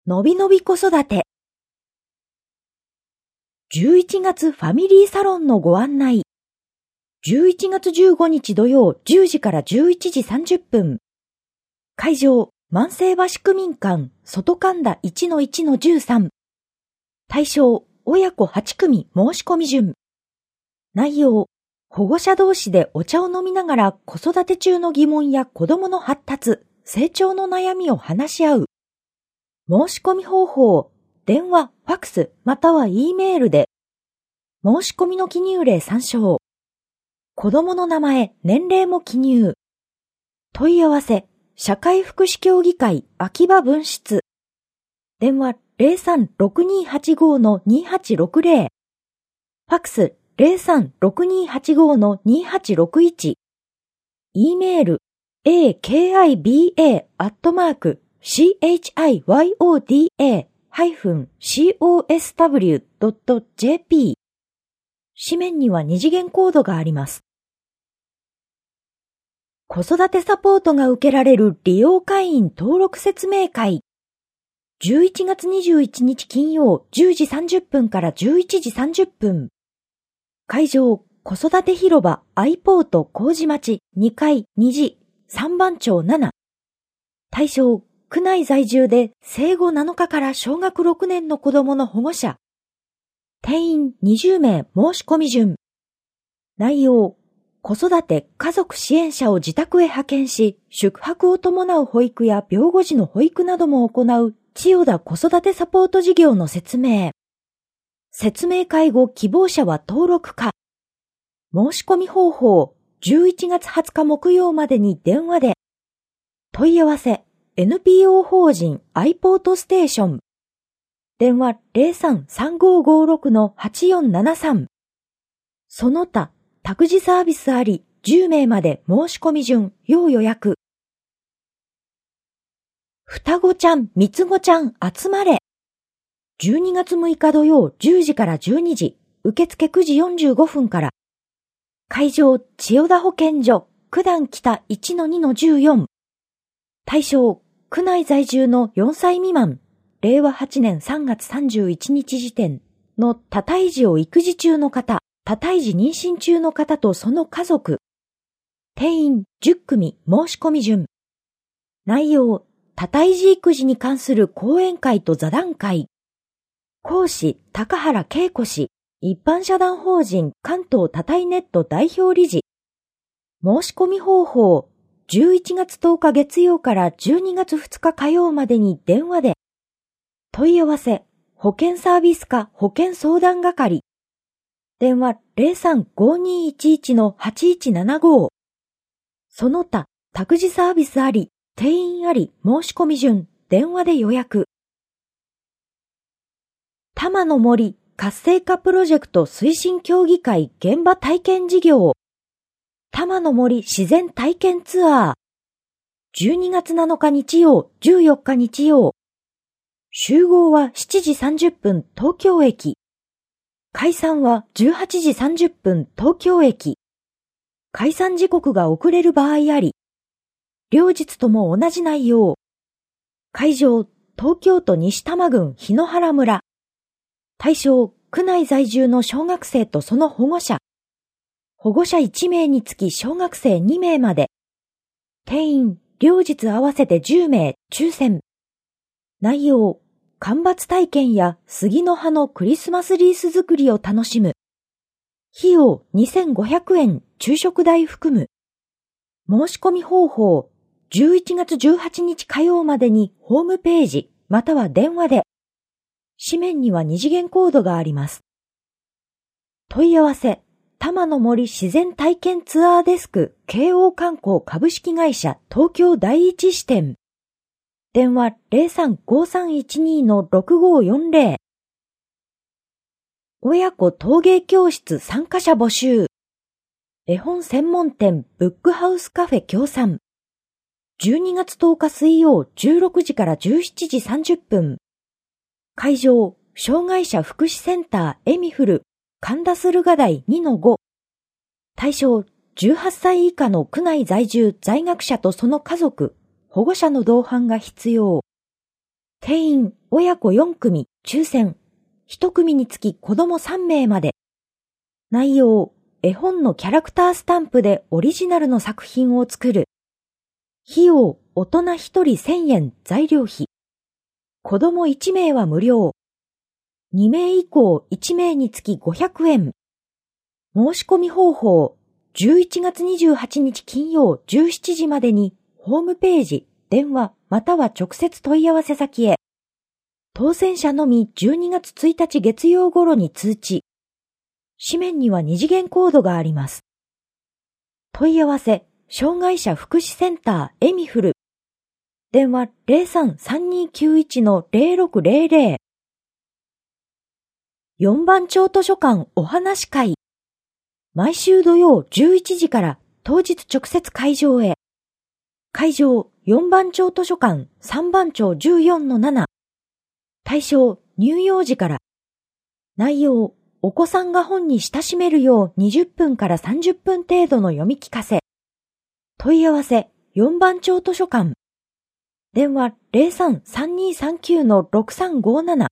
のびのび子育て。11月ファミリーサロンのご案内。11月15日土曜10時から11時30分。会場、万世橋区民館、外神田 1-1-13。対象、親子8組申し込み順。内容、保護者同士でお茶を飲みながら子育て中の疑問や子供の発達、成長の悩みを話し合う。申し込み方法、電話、ファクス、または E メールで。申し込みの記入例参照。子供の名前、年齢も記入。問い合わせ、社会福祉協議会秋葉分室。電話 03-6285-2860。ファクス 03-6285-2861。E メール akiba@chiyoda-cosw.jp。紙面には二次元コードがあります。子育てサポートが受けられる利用会員登録説明会。11月21日金曜10時30分から11時30分。会場、子育て広場アイポート麹町2階2時3番町7。対象、区内在住で生後7日から小学6年の子供の保護者。定員20名申し込み順。内容、子育て家族支援者を自宅へ派遣し、宿泊を伴う保育や病後時の保育なども行う千代田子育てサポート事業の説明。説明会後希望者は登録可。申し込み方法、11月20日木曜までに電話で。問い合わせ、NPO 法人アイポートステーション。電話 03-3556-8473。その他、託児サービスあり、10名まで申し込み順、要予約。双子ちゃん、三つ子ちゃん集まれ。12月6日土曜10時から12時、受付9時45分から。会場、千代田保健所、九段北 1-2-14。対象、区内在住の4歳未満、令和8年3月31日時点の多胎児を育児中の方、多胎児妊娠中の方とその家族。定員10組申し込み順。内容、多胎児育児に関する講演会と座談会。講師、高原恵子氏、一般社団法人関東多胎ネット代表理事。申し込み方法、11月10日月曜から12月2日火曜までに電話で。問い合わせ、保健サービス課保健相談係。電話 03-5211-8175。その他、託児サービスあり、定員あり、申し込み順、電話で予約。多摩の森活性化プロジェクト推進協議会現場体験事業。多摩の森自然体験ツアー。12月7日日曜、14日日曜。集合は7時30分東京駅。解散は18時30分東京駅。解散時刻が遅れる場合あり。両日とも同じ内容。会場、東京都西多摩郡檜原村。対象、区内在住の小学生とその保護者。保護者1名につき小学生2名まで。定員、両日合わせて10名、抽選。内容、間伐体験や杉の葉のクリスマスリース作りを楽しむ。費用2500円、昼食代含む。申し込み方法、11月18日火曜までにホームページ、または電話で。紙面には二次元コードがあります。問い合わせ、多摩の森自然体験ツアーデスク京王観光株式会社東京第一支店。電話 03-5312-6540。親子陶芸教室参加者募集。絵本専門店ブックハウスカフェ協賛。12月10日水曜16時から17時30分。会場、障害者福祉センターエミフル、神田駿河台 2-5。対象、18歳以下の区内在住在学者とその家族、保護者の同伴が必要。定員親子4組、抽選。1組につき子供3名まで。内容、絵本のキャラクタースタンプでオリジナルの作品を作る。費用、大人1人1000円、材料費。子供1名は無料。2名以降1名につき500円。申し込み方法、11月28日金曜17時までに、ホームページ、電話、または直接問い合わせ先へ。当選者のみ12月1日月曜頃に通知。紙面には2次元コードがあります。問い合わせ、障害者福祉センターエミフル。電話 03-3291-0600。4番町図書館お話会。毎週土曜11時から当日直接会場へ。会場4番町図書館3番町 14-7。対象乳幼児から。内容、お子さんが本に親しめるよう20分から30分程度の読み聞かせ。問い合わせ4番町図書館。電話 03-3239-6357。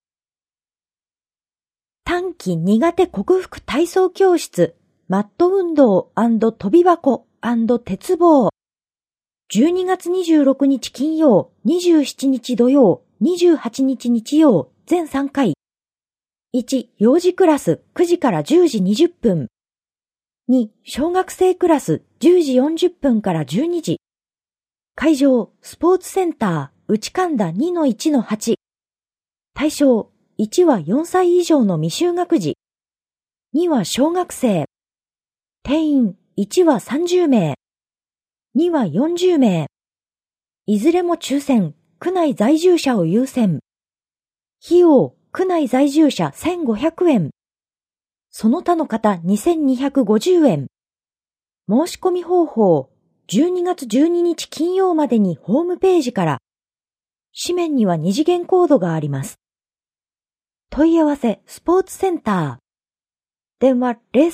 短期苦手克服体操教室、マット運動&跳び箱&鉄棒。12月26日金曜、27日土曜、28日日曜、全3回。1、幼児クラス9時から10時20分。2、小学生クラス10時40分から12時。会場、スポーツセンター、内神田 2-1-8。対象、1は4歳以上の未就学児。2は小学生。定員、1は30名。2は40名。いずれも抽選、区内在住者を優先。費用、区内在住者1500円。その他の方2250円。申し込み方法、12月12日金曜までにホームページから。紙面には2次元コードがあります。問い合わせ、スポーツセンター。電話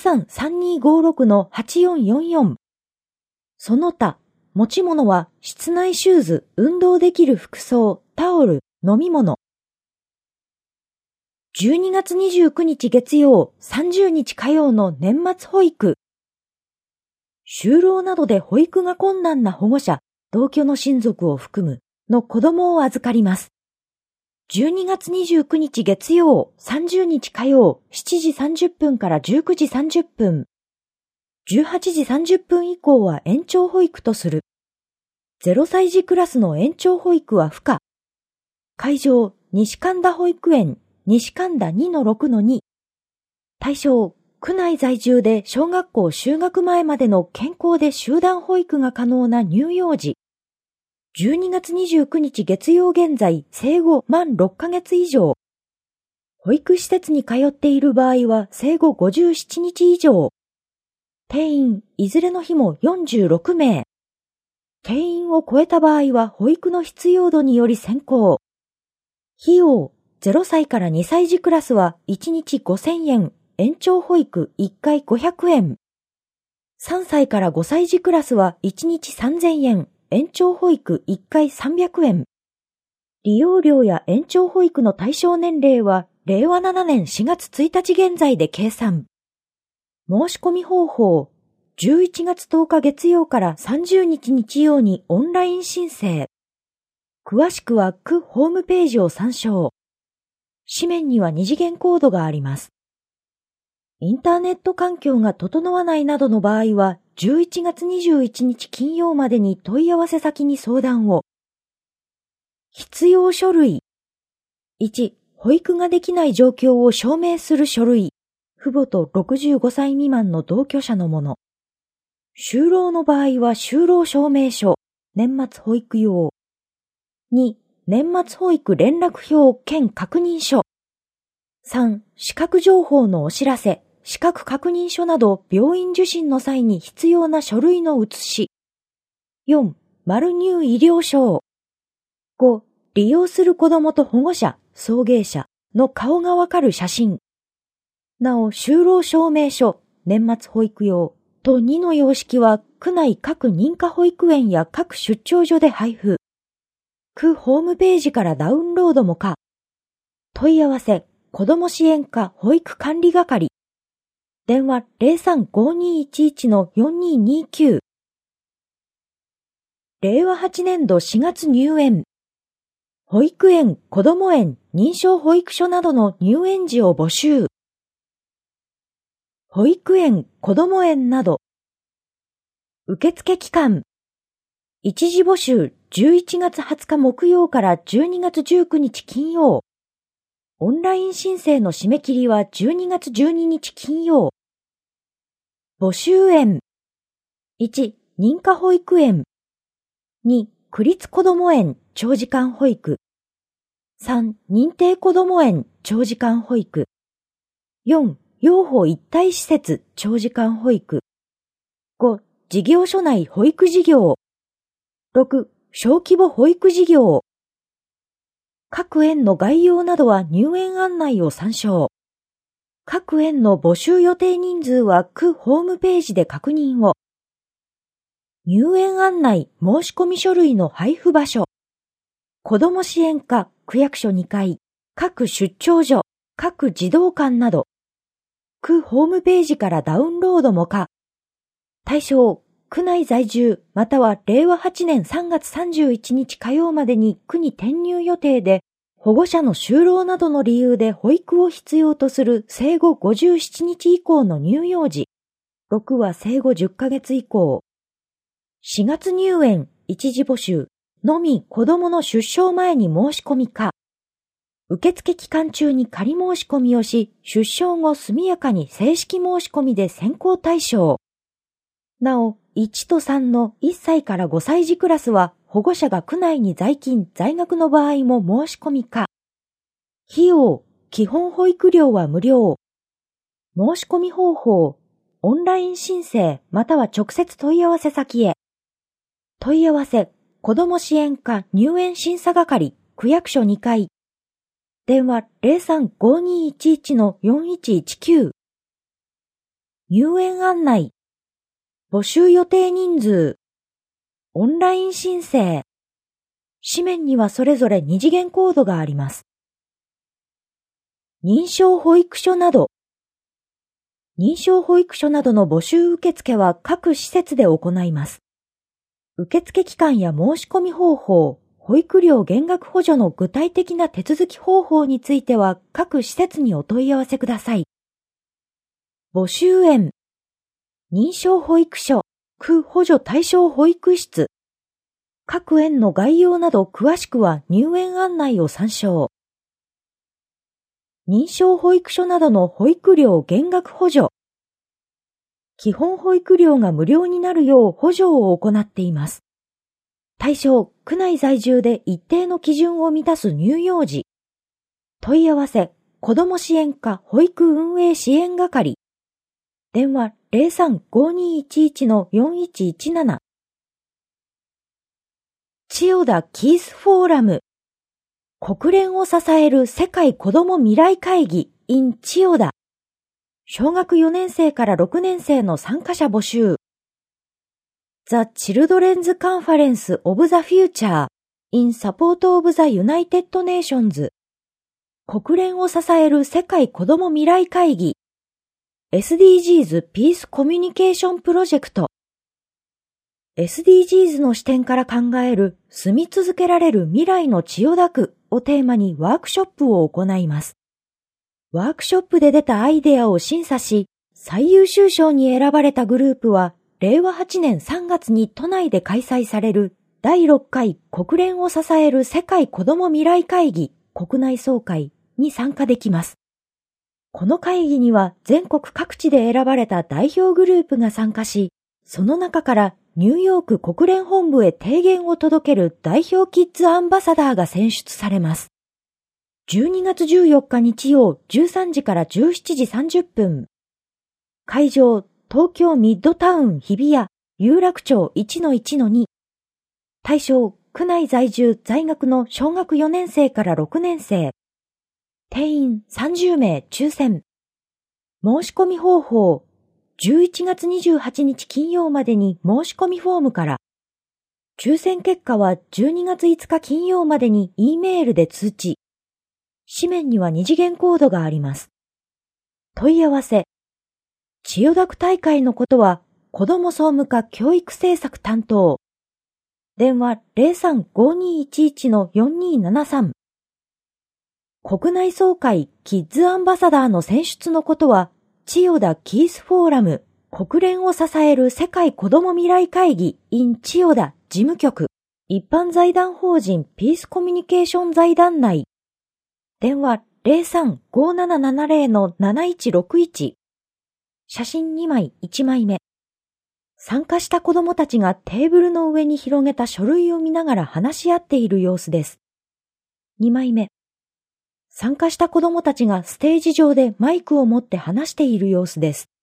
03-3256-8444。その他、持ち物は室内シューズ、運動できる服装、タオル、飲み物。12月29日月曜、30日火曜の年末保育。就労などで保育が困難な保護者、同居の親族を含むの子供を預かります。12月29日月曜、30日火曜、7時30分から19時30分。18時30分以降は延長保育とする。0歳児クラスの延長保育は不可。会場、西神田保育園、西神田 2-6-2。対象、区内在住で小学校就学前までの健康で集団保育が可能な乳幼児。12月29日月曜現在、生後満6ヶ月以上。保育施設に通っている場合は生後57日以上。定員、いずれの日も46名。定員を超えた場合は保育の必要度により選考。費用、0歳から2歳児クラスは1日5000円、延長保育1回500円。3歳から5歳児クラスは1日3000円、延長保育1回300円。利用料や延長保育の対象年齢は令和7年4月1日現在で計算。申し込み方法、11月10日月曜から30日日曜にオンライン申請。詳しくは区ホームページを参照。紙面には2次元コードがあります。インターネット環境が整わないなどの場合は、11月21日金曜までに問い合わせ先に相談を。必要書類。1、保育ができない状況を証明する書類。父母と65歳未満の同居者のもの。就労の場合は就労証明書、年末保育用。2、年末保育連絡票兼確認書。3、資格情報のお知らせ、資格確認書など病院受診の際に必要な書類の写し。4、丸入医療証。5、利用する子どもと保護者、送迎者の顔がわかる写真。なお、就労証明書、年末保育用と2の様式は区内各認可保育園や各出張所で配布。 区ホームページからダウンロードも可。問い合わせ、子ども支援課保育管理係。電話03-5211-4229。令和8年度4月入園。保育園、こども園、認証保育所などの入園時を募集。保育園、こども園など。受付期間。一時募集11月20日木曜から12月19日金曜。オンライン申請の締め切りは12月12日金曜。募集園。1、認可保育園。2、区立こども園長時間保育。3、認定こども園長時間保育。4、養護一体施設長時間保育。5、事業所内保育事業。6、小規模保育事業。各園の概要などは入園案内を参照。各園の募集予定人数は区ホームページで確認を。入園案内申し込み書類の配布場所。子ども支援課区役所2階、各出張所、各児童館など。区ホームページからダウンロードも可。対象、区内在住または令和8年3月31日火曜までに区に転入予定で、保護者の就労などの理由で保育を必要とする生後57日以降の乳幼児。6は生後10ヶ月以降。4月入園、一時募集のみ子供の出生前に申し込み可。受付期間中に仮申し込みをし、出生後速やかに正式申し込みで選考対象。なお、1と3の1歳から5歳児クラスは保護者が区内に在勤・在学の場合も申し込み可。費用、基本保育料は無料。申し込み方法、オンライン申請または直接問い合わせ先へ。問い合わせ、子ども支援課入園審査係、区役所2階。電話03-5211-4119。入園案内。募集予定人数。オンライン申請。紙面にはそれぞれ2次元コードがあります。認証保育所など。認証保育所などの募集受付は各施設で行います。受付期間や申し込み方法、保育料減額補助の具体的な手続き方法については各施設にお問い合わせください。募集園。認証保育所、区補助対象保育室。各園の概要など詳しくは入園案内を参照。認証保育所などの保育料減額補助。基本保育料が無料になるよう補助を行っています。対象、区内在住で一定の基準を満たす乳幼児。問い合わせ、子ども支援課保育運営支援係。電話03-5211-4117。千代田キースフォーラム。国連を支える世界子ども未来会議 in 千代田。小学4年生から6年生の参加者募集。The Children's Conference of the Future in Support of the United Nations。国連を支える世界子ども未来会議。SDGs ピースコミュニケーションプロジェクト。SDGs の視点から考える住み続けられる未来の千代田区をテーマにワークショップを行います。ワークショップで出たアイデアを審査し、最優秀賞に選ばれたグループは、令和8年3月に都内で開催される第6回国連を支える世界子ども未来会議国内総会に参加できます。この会議には全国各地で選ばれた代表グループが参加し、その中からニューヨーク国連本部へ提言を届ける代表キッズアンバサダーが選出されます。12月14日日曜13時から17時30分。会場、東京ミッドタウン日比谷、有楽町 1-1-2。対象、区内在住在学の小学4年生から6年生。定員30名抽選。申し込み方法、11月28日金曜までに申し込みフォームから。 抽選結果は12月5日金曜までに E メールで通知。紙面には2次元コードがあります。問い合わせ。千代田区大会のことは、子ども総務課教育政策担当。電話 03-5211-4273。国内総会キッズアンバサダーの選出のことは、千代田キースフォーラム、国連を支える世界子ども未来会議 in 千代田事務局、一般財団法人ピースコミュニケーション財団内。電話 03-5770-7161。写真2枚1枚目。参加した子どもたちがテーブルの上に広げた書類を見ながら話し合っている様子です。2枚目。参加した子どもたちがステージ上でマイクを持って話している様子です。